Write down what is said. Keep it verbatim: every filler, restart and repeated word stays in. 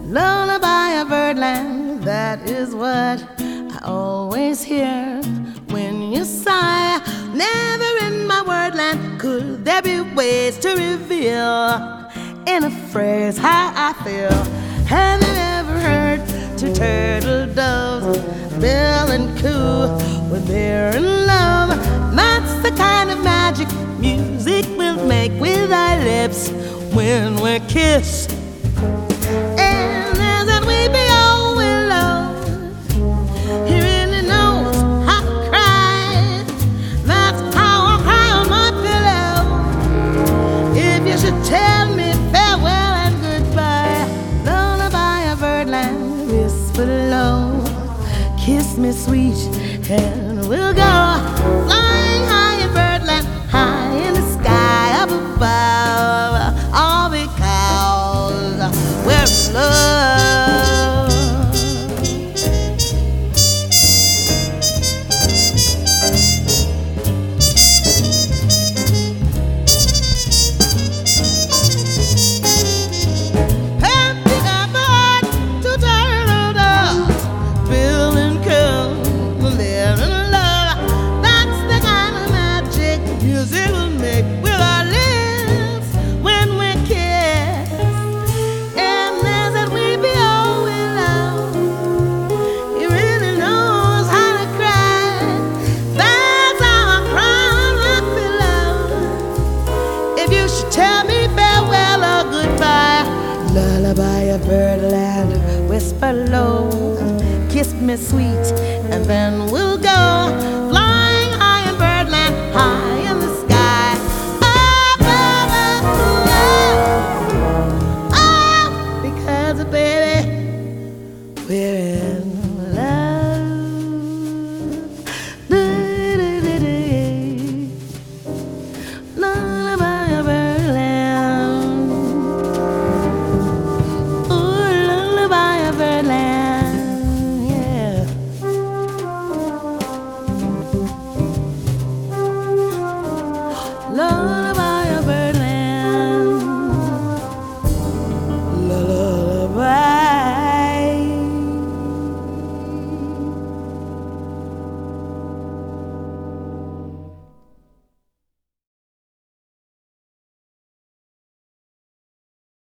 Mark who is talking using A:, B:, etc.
A: Lullaby of birdland, that is what I always hear when you sigh. Never in my wordland could there be ways to reveal in a phrase how I feel. Have you ever heard two turtle doves bill and coo when they're in love? That's the kind of magic music we'll make with our lips when we kiss. And as that weepy old willow, he really knows how to cry. That's how I cry on my pillow. If you should tell me farewell and goodbye, lullaby of birdland, whisper low, kiss me sweet, and we'll go flying high in birdland, high in the sky up above, all because we're in love. Happy ever heard two turtle doves bill and coo, they're in love. That's the kind of magic music will make with our lips when we kiss. And there's that weepy old willow, he really knows how to cry. That's how I cry on my pillow. If you should tell me farewell or goodbye, lullaby of birdland, whisper low, kiss me sweet, and then we'll go